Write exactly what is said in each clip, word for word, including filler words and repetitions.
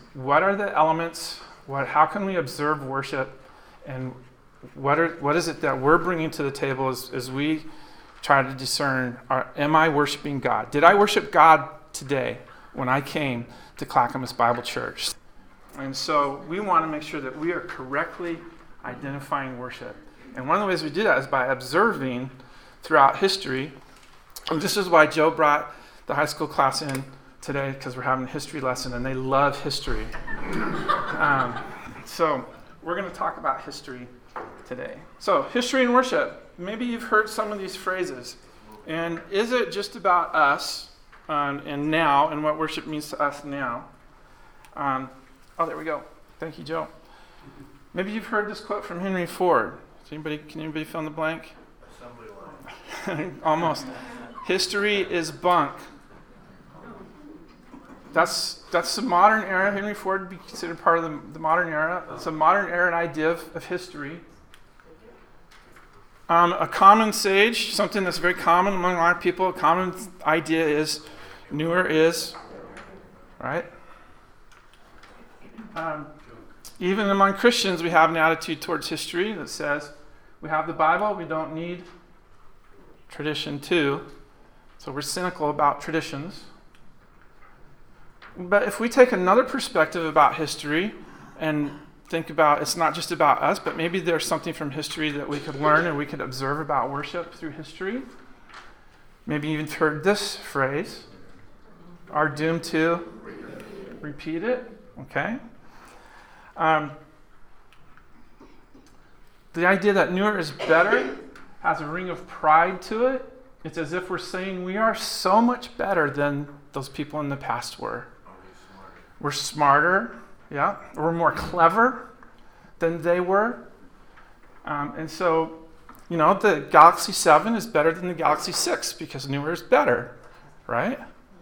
what are the elements, what, how can we observe worship, and what are what is it that we're bringing to the table as, as we try to discern, are, am I worshiping God? Did I worship God today when I came to Clackamas Bible Church? And so we want to make sure that we are correctly identifying worship. And one of the ways we do that is by observing throughout history. And this is why Joe brought the high school class in today, because we're having a history lesson, and they love history. um, so we're going to talk about history today. So history and worship. Maybe you've heard some of these phrases. And is it just about us um, and now and what worship means to us now? Um, oh, there we go. Thank you, Joe. Maybe you've heard this quote from Henry Ford. Does anybody, can anybody fill in the blank? Assembly line. Almost. History is bunk. That's that's the modern era. Henry Ford would be considered part of the, the modern era. It's a modern era idea of, of history. Um, a common sage, something that's very common among a lot of people, a common idea is newer is, right? Um, even among Christians, we have an attitude towards history that says we have the Bible, we don't need tradition too. So we're cynical about traditions. But if we take another perspective about history and think about it's not just about us, but maybe there's something from history that we could learn and we could observe about worship through history. Maybe you've heard this phrase, are doomed to repeat it. Okay. Um, the idea that newer is better has a ring of pride to it. It's as if we're saying we are so much better than those people in the past were. We're smarter, yeah. We're more clever than they were. Um, and so, you know, the Galaxy seven is better than the Galaxy six because newer is better, right?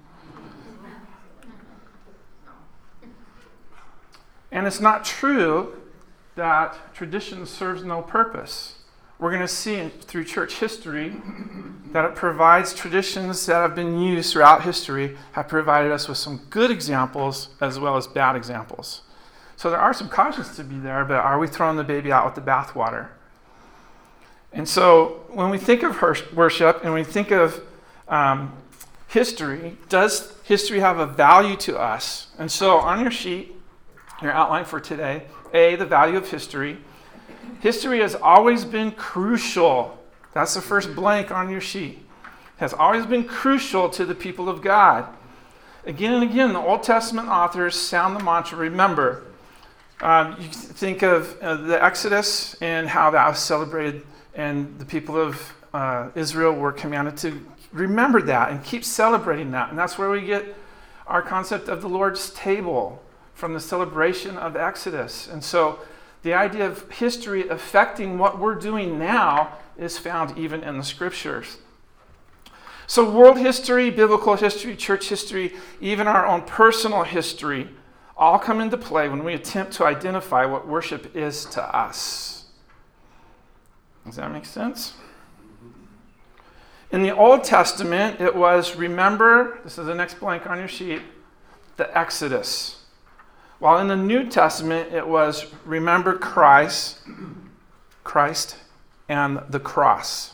And it's not true that tradition serves no purpose. We're going to see through church history that it provides traditions that have been used throughout history, have provided us with some good examples as well as bad examples. So there are some cautions to be there, but are we throwing the baby out with the bathwater? And so when we think of worship and we think of um, history, does history have a value to us? And so on your sheet, your outline for today, A, the value of history. History has always been crucial. That's the first blank on your sheet. Has always been crucial to the people of God. Again and again, the Old Testament authors sound the mantra, remember. Um, you think of uh, the Exodus and how that was celebrated, and the people of uh, Israel were commanded to remember that and keep celebrating that. And that's where we get our concept of the Lord's table, from the celebration of Exodus. And so the idea of history affecting what we're doing now is found even in the scriptures. So world history, biblical history, church history, even our own personal history, all come into play when we attempt to identify what worship is to us. Does that make sense? In the Old Testament, it was, remember, this is the next blank on your sheet, the Exodus. While in the New Testament, it was remember Christ, Christ and the cross.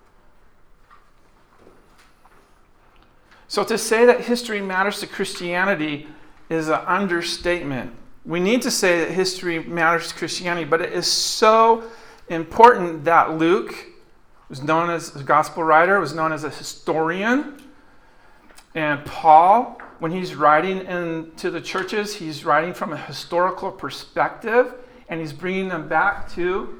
So to say that history matters to Christianity is an understatement. We need to say that history matters to Christianity, but it is so important that Luke was known as a gospel writer, was known as a historian, and Paul, when he's writing into the churches, he's writing from a historical perspective, and he's bringing them back to,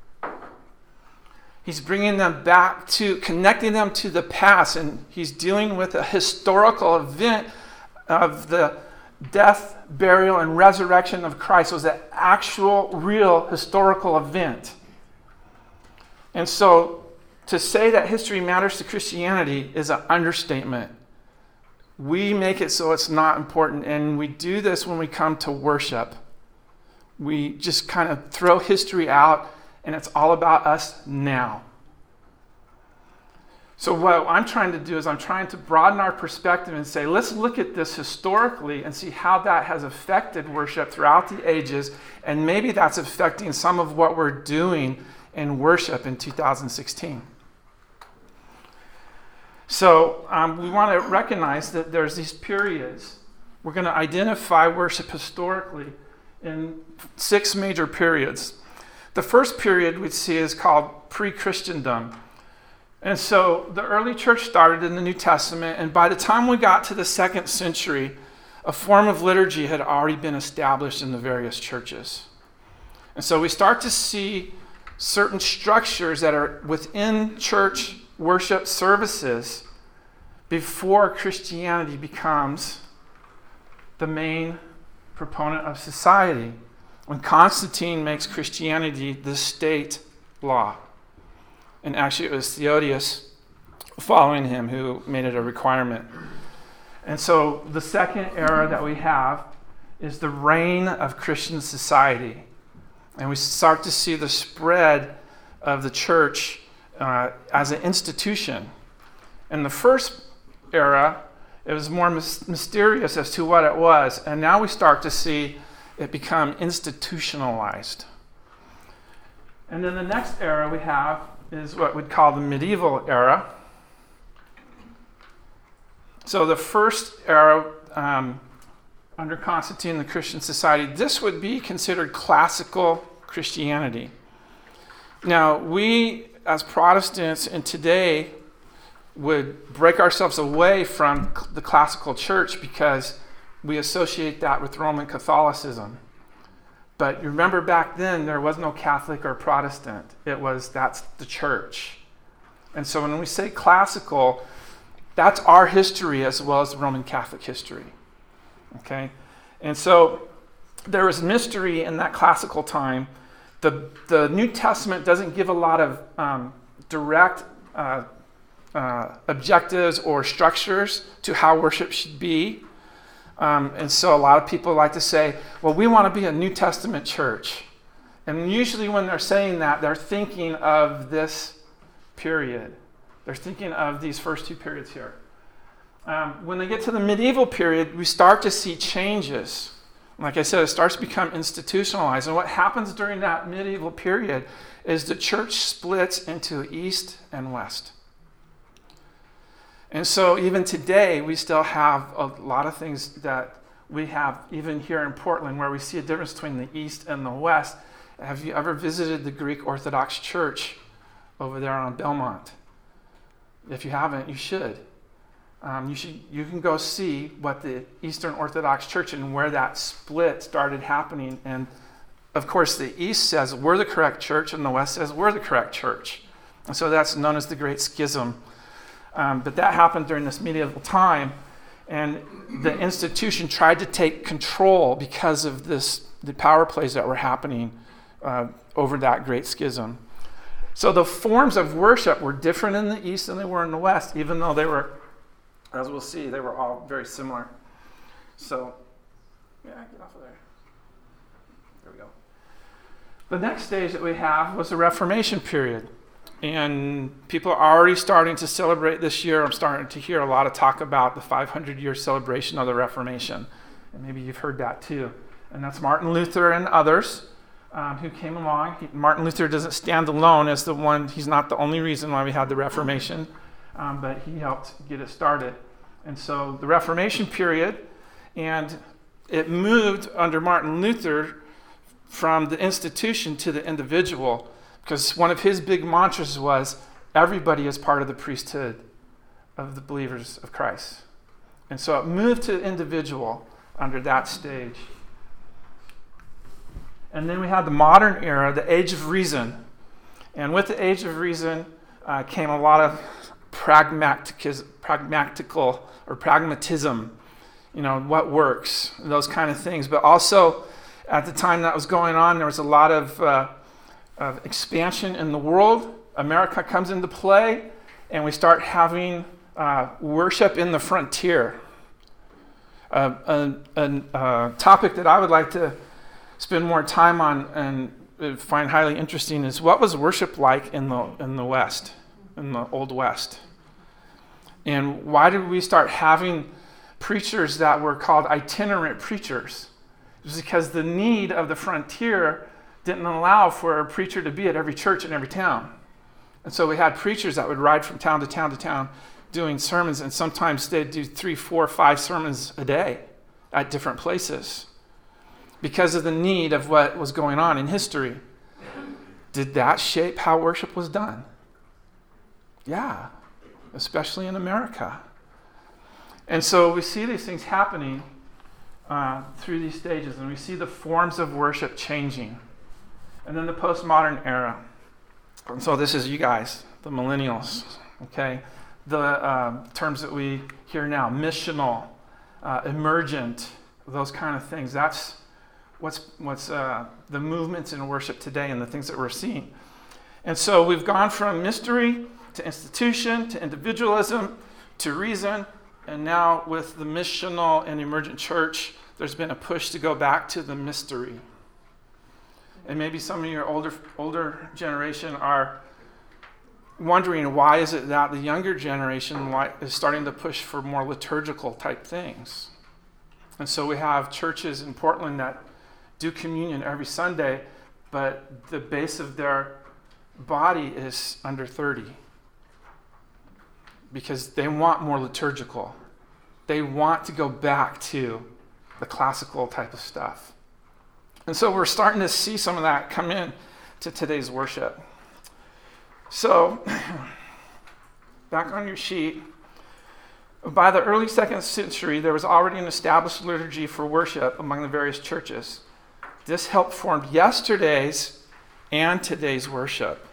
he's bringing them back to, connecting them to the past, and he's dealing with a historical event of the death, burial, and resurrection of Christ. It was an actual, real, historical event. And so to say that history matters to Christianity is an understatement. We make it so it's not important, and we do this when we come to worship. We just kind of throw history out, and it's all about us now. So what I'm trying to do is I'm trying to broaden our perspective and say, let's look at this historically and see how that has affected worship throughout the ages, and maybe that's affecting some of what we're doing in worship in two thousand sixteen. So um, we want to recognize that there's these periods. We're going to identify worship historically in six major periods. The first period we see is called pre-Christendom. And so the early church started in the New Testament, and by the time we got to the second century, a form of liturgy had already been established in the various churches. And so we start to see certain structures that are within church worship services before Christianity becomes the main proponent of society, when Constantine makes Christianity the state law. And actually it was Theodius following him who made it a requirement. And so the second era that we have is the reign of Christian society. And we start to see the spread of the church uh, as an institution. In the first era, it was more mis- mysterious as to what it was. And now we start to see it become institutionalized. And then the next era we have is what we'd call the medieval era. So the first era, um, under Constantine, the Christian society, this would be considered classical Christianity. Now, we as Protestants in today would break ourselves away from the classical church because we associate that with Roman Catholicism. But you remember back then, there was no Catholic or Protestant. It was, that's the church. And so when we say classical, that's our history as well as the Roman Catholic history. Okay? And so there was mystery in that classical time. The, the New Testament doesn't give a lot of um, direct uh, uh, objectives or structures to how worship should be. Um, and so a lot of people like to say, well, we want to be a New Testament church. And usually when they're saying that, they're thinking of this period. They're thinking of these first two periods here. Um, when they get to the medieval period, we start to see changes. Like I said, it starts to become institutionalized. And what happens during that medieval period is the church splits into East and West. And so even today, we still have a lot of things that we have, even here in Portland, where we see a difference between the East and the West. Have you ever visited the Greek Orthodox Church over there on Belmont? If you haven't, you should. Um, you should. You can go see what the Eastern Orthodox Church and where that split started happening. And of course, the East says we're the correct church, and the West says we're the correct church. And so that's known as the Great Schism. Um, but that happened during this medieval time, and the institution tried to take control because of this, the power plays that were happening uh, over that Great Schism. So the forms of worship were different in the East than they were in the West, even though they were, as we'll see, they were all very similar. So, yeah, get off of there. There we go. The next stage that we have was the Reformation period. And people are already starting to celebrate this year. I'm starting to hear a lot of talk about the five hundred year celebration of the Reformation. And maybe you've heard that too. And that's Martin Luther and others um, who came along. He, Martin Luther doesn't stand alone as the one, he's not the only reason why we had the Reformation, um, but he helped get it started. And so the Reformation period, and it moved under Martin Luther from the institution to the individual. Because one of his big mantras was, everybody is part of the priesthood of the believers of Christ. And so it moved to the individual under that stage. And then we had the modern era, the Age of Reason. And with the Age of Reason uh, came a lot of pragmatic, pragmatical or pragmatism, you know, what works, those kind of things. But also, at the time that was going on, there was a lot of... Uh, of expansion in the world. America comes into play, and we start having uh, worship in the frontier. Uh, a, a, a topic that I would like to spend more time on and find highly interesting is what was worship like in the in the West, in the Old West. And why did we start having preachers that were called itinerant preachers? It was because the need of the frontier didn't allow for a preacher to be at every church in every town. And so we had preachers that would ride from town to town to town doing sermons, and sometimes they'd do three, four, five sermons a day at different places because of the need of what was going on in history. Did that shape how worship was done? Yeah, especially in America. And so we see these things happening uh, through these stages, and we see the forms of worship changing. And then the postmodern era. And so this is you guys, the millennials, okay? The uh, terms that we hear now, missional, uh, emergent, those kind of things. That's what's what's uh, the movements in worship today and the things that we're seeing. And so we've gone from mystery to institution to individualism to reason, and now with the missional and emergent church, there's been a push to go back to the mystery. And maybe some of your older older generation are wondering, why is it that the younger generation is starting to push for more liturgical type things? And so we have churches in Portland that do communion every Sunday, but the base of their body is under thirty because they want more liturgical. They want to go back to the classical type of stuff. And so we're starting to see some of that come in to today's worship. So, back on your sheet, by the early second century, there was already an established liturgy for worship among the various churches. This helped form yesterday's and today's worship.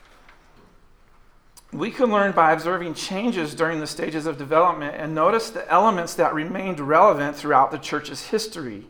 We can learn by observing changes during the stages of development and notice the elements that remained relevant throughout the church's history.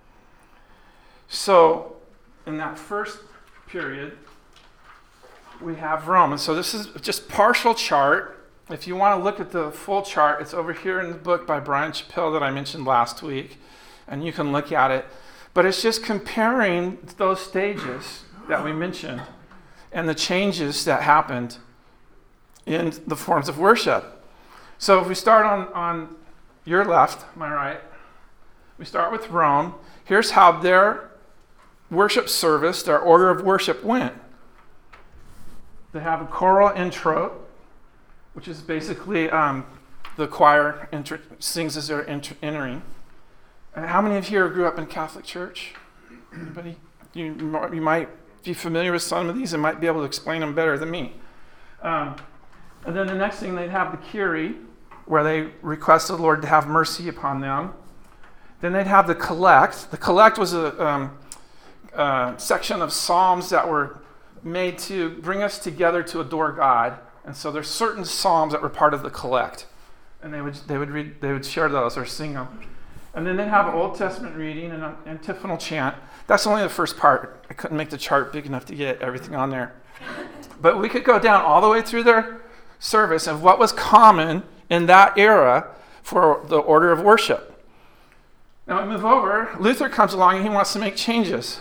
So, in that first period, we have Rome. And so this is just partial chart. If you want to look at the full chart, it's over here in the book by Brian Chappell that I mentioned last week, and you can look at it. But it's just comparing those stages that we mentioned and the changes that happened in the forms of worship. So if we start on, on your left, my right, we start with Rome. Here's how their worship service, their order of worship went. They have a choral intro, which is basically um, the choir enter- sings as they're enter- entering. And how many of you here grew up in Catholic Church? Anybody? You, you might be familiar with some of these and might be able to explain them better than me. Um, and then the next thing, they'd have the Kyrie, where they requested the Lord to have mercy upon them. Then they'd have the Collect. The Collect was a um, uh, section of psalms that were made to bring us together to adore God. And so there's certain psalms that were part of the Collect. And they would they would read they would share those or sing them. And then they'd have an Old Testament reading and an antiphonal chant. That's only the first part. I couldn't make the chart big enough to get everything on there. But we could go down all the way through their service of what was common in that era for the order of worship. Now we move over. Luther comes along and he wants to make changes.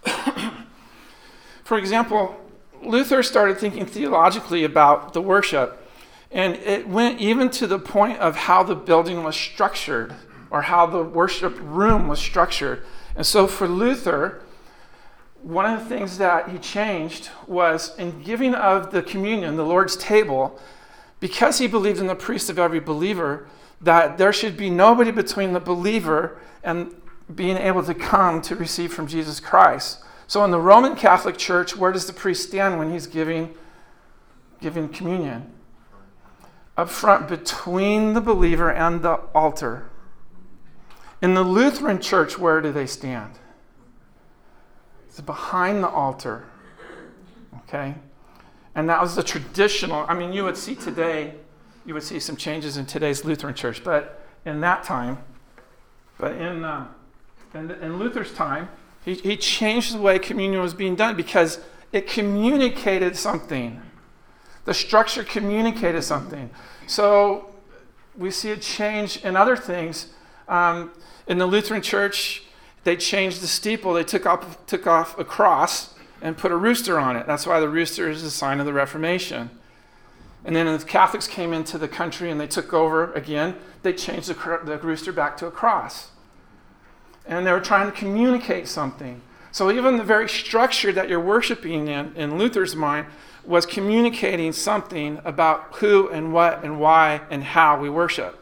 For example, Luther started thinking theologically about the worship, and it went even to the point of how the building was structured or how the worship room was structured. And so for Luther, one of the things that he changed was in giving of the communion, the Lord's table, because he believed in the priest of every believer, that there should be nobody between the believer and being able to come to receive from Jesus Christ. So in the Roman Catholic Church, where does the priest stand when he's giving, giving communion? Up front between the believer and the altar. In the Lutheran Church, where do they stand? It's behind the altar. Okay? And that was the traditional, I mean, you would see today, you would see some changes in today's Lutheran Church, but in that time, but in, uh, in, in Luther's time, He, he changed the way communion was being done because it communicated something. The structure communicated something. So we see a change in other things. Um, in the Lutheran Church, they changed the steeple. They took off, took off a cross and put a rooster on it. That's why the rooster is a sign of the Reformation. And then as Catholics came into the country and they took over again, they changed the, the rooster back to a cross. And they were trying to communicate something. So even the very structure that you're worshiping in, in Luther's mind, was communicating something about who and what and why and how we worship.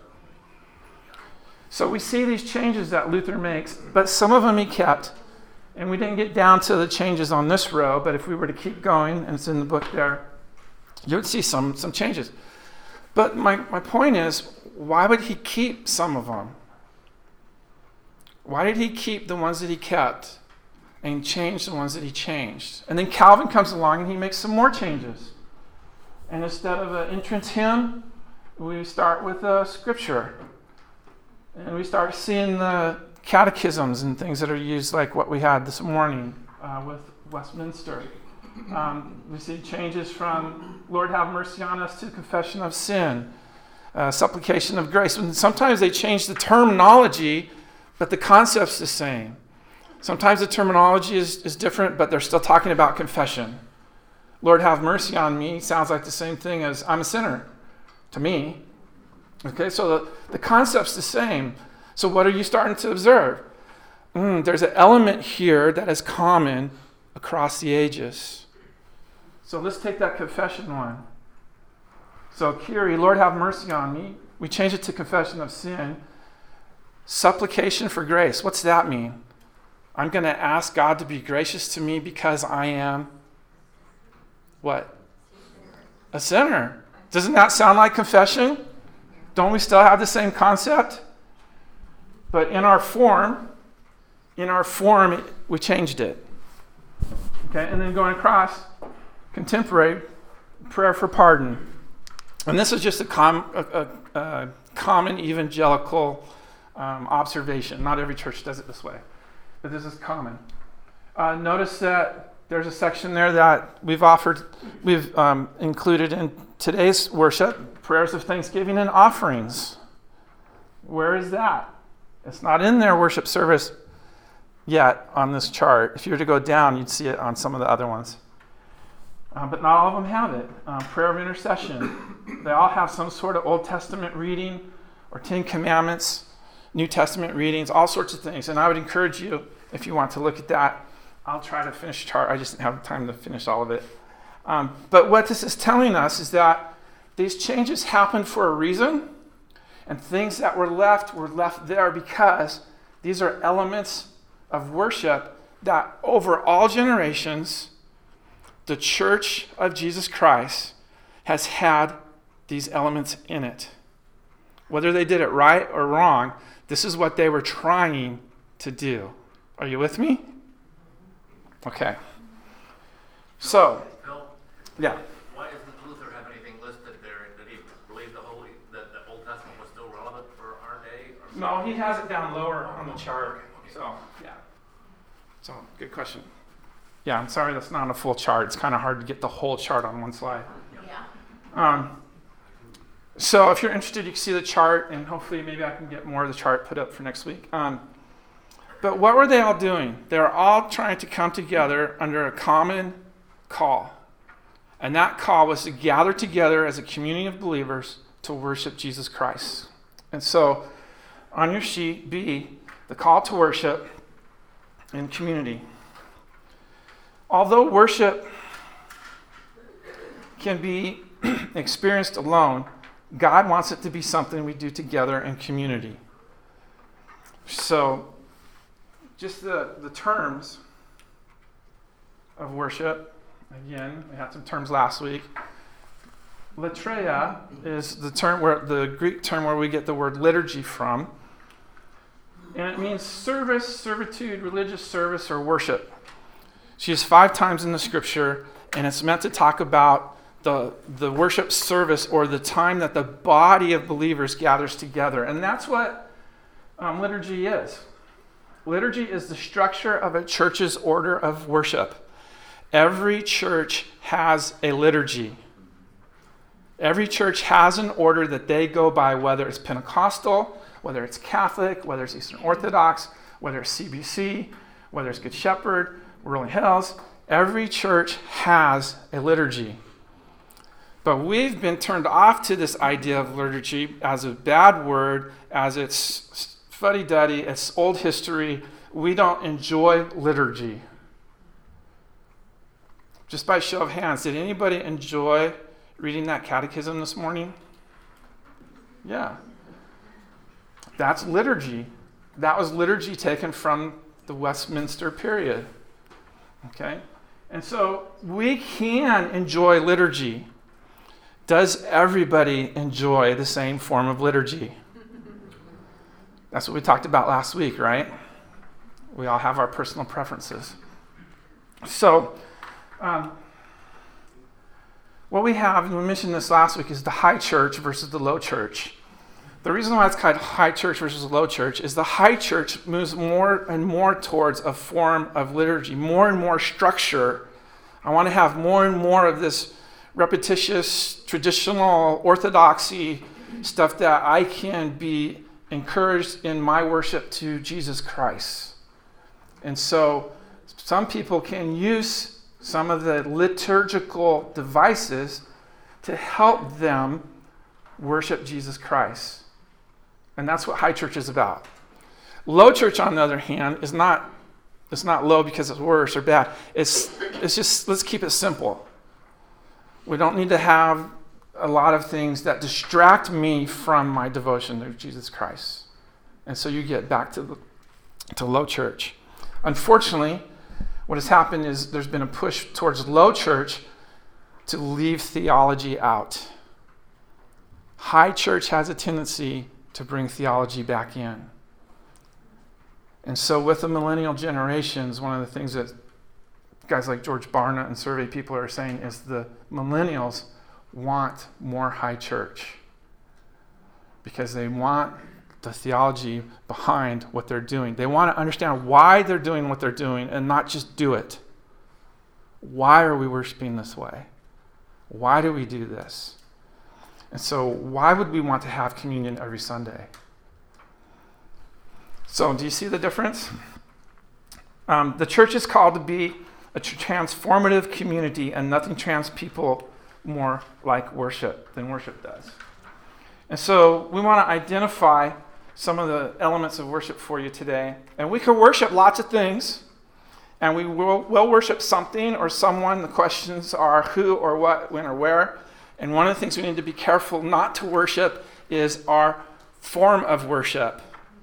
So we see these changes that Luther makes, but some of them he kept. And we didn't get down to the changes on this row, but if we were to keep going, and it's in the book there, you would see some, some changes. But my, my point is, why would he keep some of them? Why did he keep the ones that he kept and change the ones that he changed? And then Calvin comes along and he makes some more changes. And instead of an entrance hymn, we start with a scripture. And we start seeing the catechisms and things that are used like what we had this morning uh, with Westminster. Um, we see changes from Lord have mercy on us to confession of sin, uh, supplication of grace. And sometimes they change the terminology, but the concept's the same. Sometimes the terminology is, is different, but they're still talking about confession. Lord have mercy on me sounds like the same thing as I'm a sinner to me. Okay, so the, the concept's the same. So what are you starting to observe? Mm, there's an element here that is common across the ages. So let's take that confession one. So Kyrie, Lord have mercy on me. We change it to confession of sin. Supplication for grace. What's that mean? I'm going to ask God to be gracious to me because I am what? A sinner. Doesn't that sound like confession? Don't we still have the same concept? But in our form, in our form, we changed it. Okay, and then going across, contemporary prayer for pardon. And this is just a, com- a, a, a common evangelical um, observation. Not every church does it this way, but this is common. Uh, notice that there's a section there that we've offered, we've um, included in today's worship, prayers of thanksgiving and offerings. Where is that? It's not in their worship service yet on this chart. If you were to go down, you'd see it on some of the other ones. Uh, but not all of them have it. Um, prayer of intercession. They all have some sort of Old Testament reading or Ten Commandments, New Testament readings, all sorts of things. And I would encourage you, if you want to look at that, I'll try to finish the chart. I just didn't have time to finish all of it. Um, but what this is telling us is that these changes happened for a reason, and things that were left were left there because these are elements of worship that over all generations, the Church of Jesus Christ has had these elements in it. Whether they did it right or wrong, this is what they were trying to do. Are you with me? Okay. So, Phil, yeah. why doesn't Luther have anything listed there? Did he believe the Holy that the Old Testament was still relevant for our day? Or No, he has it down lower on the chart. So, yeah. So, good question. Yeah, I'm sorry that's not a full chart. It's kind of hard to get the whole chart on one slide. Yeah. Um, so if you're interested, you can see the chart, and hopefully maybe I can get more of the chart put up for next week. Um, but what were they all doing? They were all trying to come together under a common call. And that call was to gather together as a community of believers to worship Jesus Christ. And so on your sheet, B, the call to worship in community. Although worship can be experienced alone, God wants it to be something we do together in community. So, just the, the terms of worship. Again, we had some terms last week. Latreia is the term where the Greek term where we get the word liturgy from. And it means service, servitude, religious service, or worship. She is five times in the scripture, and it's meant to talk about the, the worship service or the time that the body of believers gathers together. And that's what um, liturgy is. Liturgy is the structure of a church's order of worship. Every church has a liturgy. Every church has an order that they go by, whether it's Pentecostal, whether it's Catholic, whether it's Eastern Orthodox, whether it's C B C, whether it's Good Shepherd, Rolling Hills. Every church has a liturgy. But we've been turned off to this idea of liturgy as a bad word, as it's fuddy-duddy, it's old history. We don't enjoy liturgy. Just by show of hands, did anybody enjoy reading that catechism this morning? Yeah. That's liturgy. That was liturgy taken from the Westminster period. Okay? And so we can enjoy liturgy. Does everybody enjoy the same form of liturgy? That's what we talked about last week, right? We all have our personal preferences. So, um, what we have, and we mentioned this last week, is the high church versus the low church. The reason why it's called high church versus low church is the high church moves more and more towards a form of liturgy, more and more structure. I want to have more and more of this repetitious, traditional, orthodoxy stuff that I can be encouraged in my worship to Jesus Christ. And so some people can use some of the liturgical devices to help them worship Jesus Christ. And that's what high church is about. Low church, on the other hand, is not, it's not low because it's worse or bad. It's, it's just, let's keep it simple. We don't need to have a lot of things that distract me from my devotion to Jesus Christ. And so you get back to the, to low church. Unfortunately, what has happened is there's been a push towards low church to leave theology out. High church has a tendency to bring theology back in. And so with the millennial generations, one of the things that guys like George Barna and survey people are saying is the millennials want more high church because they want the theology behind what they're doing. They want to understand why they're doing what they're doing and not just do it. Why are we worshiping this way? Why do we do this? And so why would we want to have communion every Sunday? So do you see the difference? Um, the church is called to be a transformative community, and nothing trans people more like worship than worship does. And so we want to identify some of the elements of worship for you today. And we can worship lots of things, and we will, will worship something or someone. The questions are who or what, when or where. And one of the things we need to be careful not to worship is our form of worship.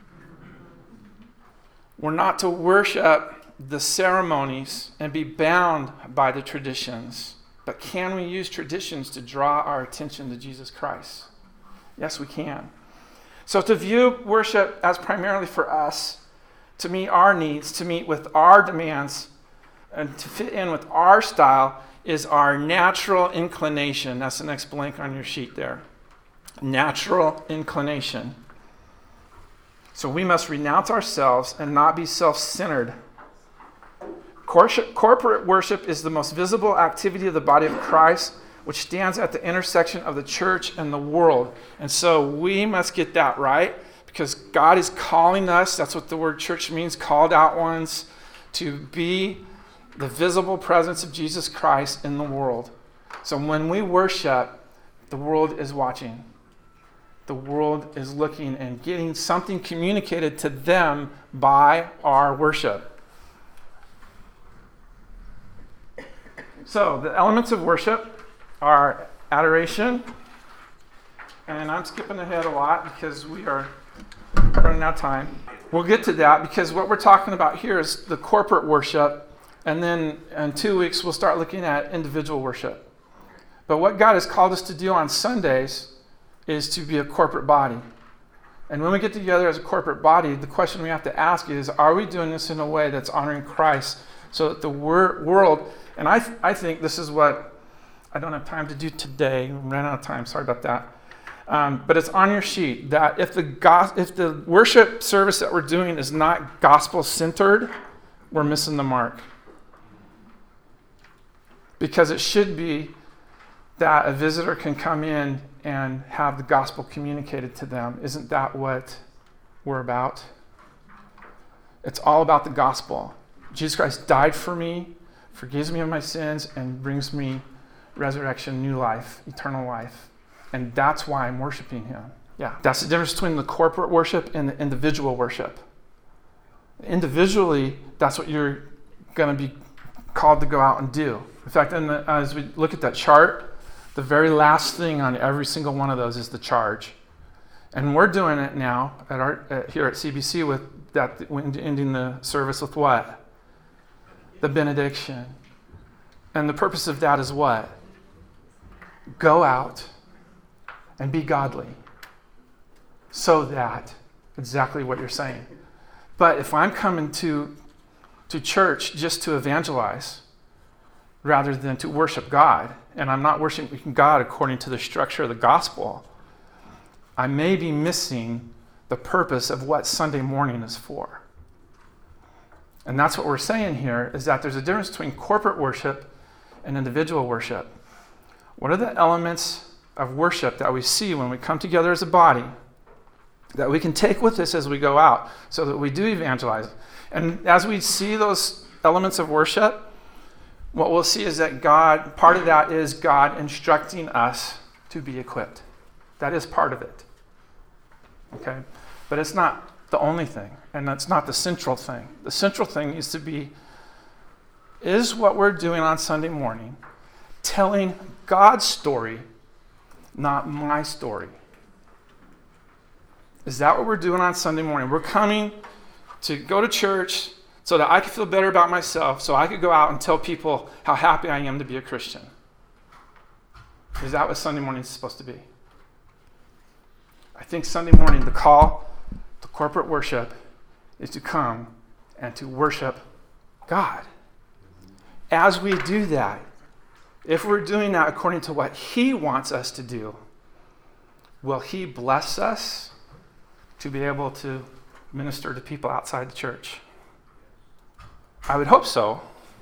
We're not to worship the ceremonies and be bound by the traditions. But can we use traditions to draw our attention to Jesus Christ? Yes, we can. So to view worship as primarily for us, to meet our needs, to meet with our demands, and to fit in with our style is our natural inclination. That's the next blank on your sheet there. Natural inclination. So we must renounce ourselves and not be self-centered. Corporate worship is the most visible activity of the body of Christ, which stands at the intersection of the church and the world. And so we must get that right, because God is calling us, that's what the word church means, called out ones, to be the visible presence of Jesus Christ in the world. So when we worship, the world is watching. The world is looking and getting something communicated to them by our worship. So the elements of worship are adoration, and I'm skipping ahead a lot because we are running out of time. We'll get to that because what we're talking about here is the corporate worship, and then in two weeks we'll start looking at individual worship. But what God has called us to do on Sundays is to be a corporate body. And when we get together as a corporate body, the question we have to ask is, are we doing this in a way that's honoring Christ so that the wor- world, and I th- I think this is what I don't have time to do today. I ran out of time, sorry about that. Um, but it's on your sheet that if the go- if the worship service that we're doing is not gospel-centered, we're missing the mark. Because it should be that a visitor can come in and have the gospel communicated to them. Isn't that what we're about? It's all about the gospel. Jesus Christ died for me, forgives me of my sins, and brings me resurrection, new life, eternal life. And that's why I'm worshiping him. Yeah, that's the difference between the corporate worship and the individual worship. Individually, that's what you're going to be called to go out and do. In fact, in the, as we look at that chart, the very last thing on every single one of those is the charge. And we're doing it now at our, at, here at C B C with that, ending the service with what? The benediction. And the purpose of that is what? Go out and be godly. So that, exactly what you're saying. But if I'm coming to, to church just to evangelize rather than to worship God, and I'm not worshiping God according to the structure of the gospel, I may be missing the purpose of what Sunday morning is for. And that's what we're saying here, is that there's a difference between corporate worship and individual worship. What are the elements of worship that we see when we come together as a body that we can take with us as we go out so that we do evangelize? And as we see those elements of worship, what we'll see is that God, part of that is God instructing us to be equipped. That is part of it. Okay? But it's not the only thing, and that's not the central thing. The central thing needs to be, is what we're doing on Sunday morning telling God's story, not my story? Is that what we're doing on Sunday morning? We're coming to go to church so that I can feel better about myself, so I could go out and tell people how happy I am to be a Christian. Is that what Sunday morning is supposed to be? I think Sunday morning, the call to corporate worship is to come and to worship God. As we do that, if we're doing that according to what he wants us to do, will he bless us to be able to minister to people outside the church? I would hope so.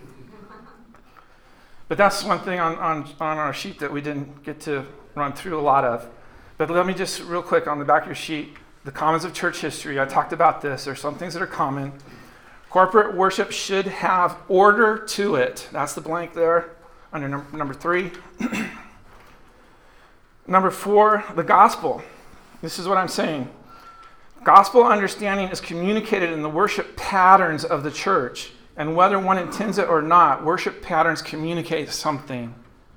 But that's one thing on, on, on our sheet that we didn't get to run through a lot of. But let me just real quick on the back of your sheet, the commons of church history. I talked about this. There's some things that are common. Corporate worship should have order to it. That's the blank there under number, number three. Number four, the gospel. This is what I'm saying. Gospel understanding is communicated in the worship patterns of the church. And whether one intends it or not, worship patterns communicate something.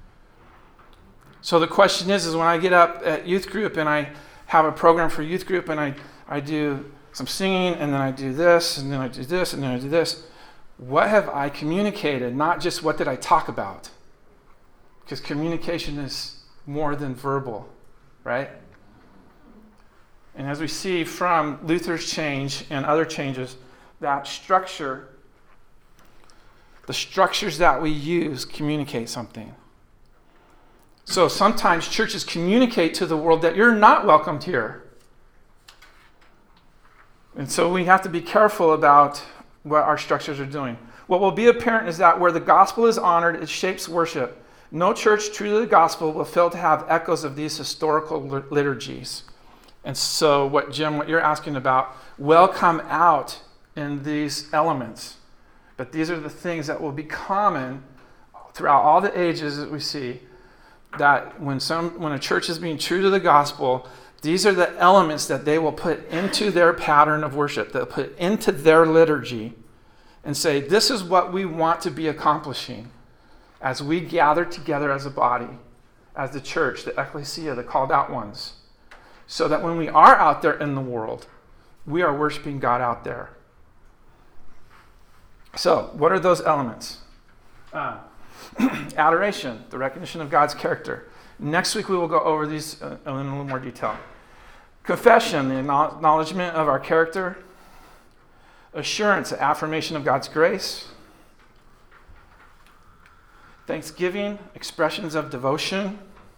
So the question is, is when I get up at youth group and I have a program for youth group and I, I do some singing and then I do this and then I do this and then I do this, what have I communicated? Not just what did I talk about? Because communication is more than verbal, right? And as we see from Luther's change and other changes, that structure, the structures that we use communicate something. So sometimes churches communicate to the world that you're not welcomed here. And so we have to be careful about what our structures are doing. What will be apparent is that where the gospel is honored, it shapes worship. No church true to the gospel will fail to have echoes of these historical liturgies. And so what, Jim, what you're asking about will come out in these elements. But these are the things that will be common throughout all the ages that we see, that when some when a church is being true to the gospel, these are the elements that they will put into their pattern of worship, they'll put into their liturgy and say, this is what we want to be accomplishing as we gather together as a body, as the church, the ecclesia, the called out ones, so that when we are out there in the world, we are worshiping God out there. So, what are those elements? Uh, adoration, the recognition of God's character. Next week we will go over these uh, in a little more detail. Confession, the acknowledgement of our character. Assurance, the affirmation of God's grace. Thanksgiving, expressions of devotion.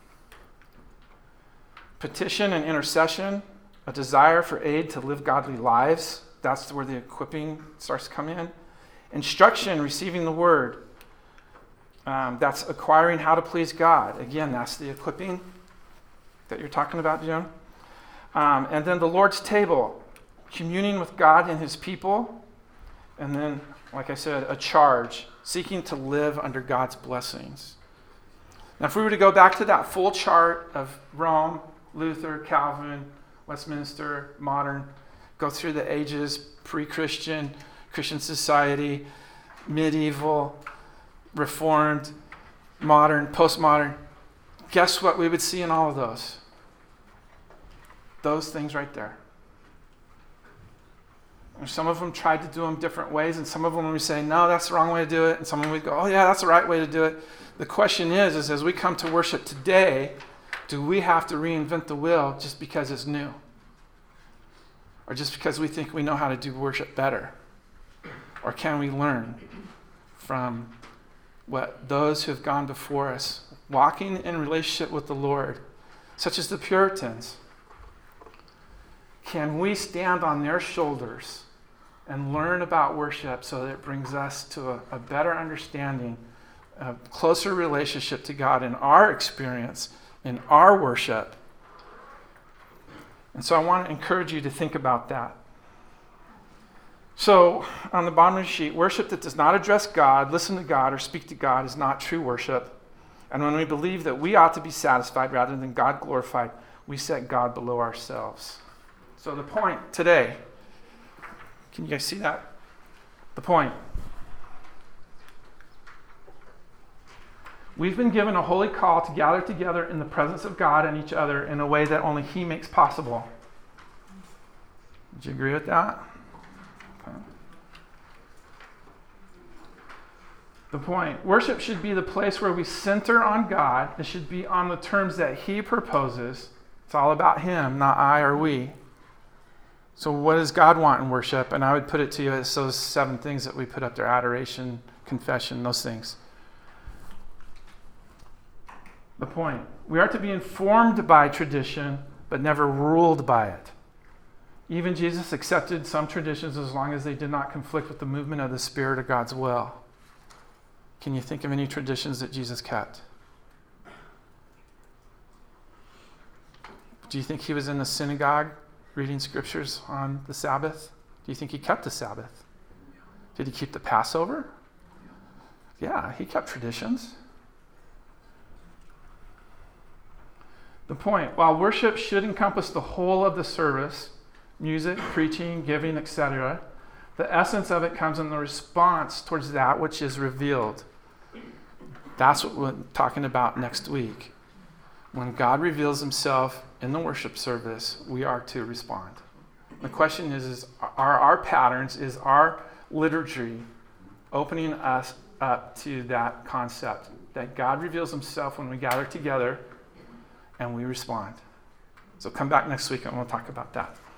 Petition and intercession, a desire for aid to live godly lives. That's where the equipping starts to come in. Instruction, receiving the word. Um, that's acquiring how to please God. Again, that's the equipping that you're talking about, Jim. Um, and then the Lord's table, communing with God and his people. And then, like I said, a charge, seeking to live under God's blessings. Now, if we were to go back to that full chart of Rome, Luther, Calvin, Westminster, modern, go through the ages, pre-Christian, Christian society, medieval, Reformed, modern, postmodern, guess what we would see in all of those? Those things right there. And some of them tried to do them different ways, and some of them we say, no, that's the wrong way to do it, and some of them would go, oh yeah, that's the right way to do it. The question is, is as we come to worship today, do we have to reinvent the wheel just because it's new? Or just because we think we know how to do worship better? Or can we learn from what those who have gone before us, walking in relationship with the Lord, such as the Puritans? Can we stand on their shoulders and learn about worship so that it brings us to a, a better understanding, a closer relationship to God in our experience, in our worship? And so I want to encourage you to think about that. So on the bottom of the sheet, worship that does not address God, listen to God, or speak to God is not true worship. And when we believe that we ought to be satisfied rather than God glorified, we set God below ourselves. So the point today, can you guys see that? The point. We've been given a holy call to gather together in the presence of God and each other in a way that only He makes possible. Would you agree with that? Okay. The point. Worship should be the place where we center on God. It should be on the terms that He proposes. It's all about Him, not I or we. So what does God want in worship? And I would put it to you as those seven things that we put up there: adoration, confession, those things. The point. We are to be informed by tradition, but never ruled by it. Even Jesus accepted some traditions as long as they did not conflict with the movement of the Spirit or God's will. Can you think of any traditions that Jesus kept? Do you think He was in the synagogue reading scriptures on the Sabbath? Do you think He kept the Sabbath? Did He keep the Passover? Yeah, He kept traditions. The point, while worship should encompass the whole of the service, music, preaching, giving, et cetera, the essence of it comes in the response towards that which is revealed. That's what we're talking about next week. When God reveals Himself in the worship service, we are to respond. The question is, is are our patterns, is our liturgy opening us up to that concept that God reveals Himself when we gather together and we respond? So come back next week and we'll talk about that.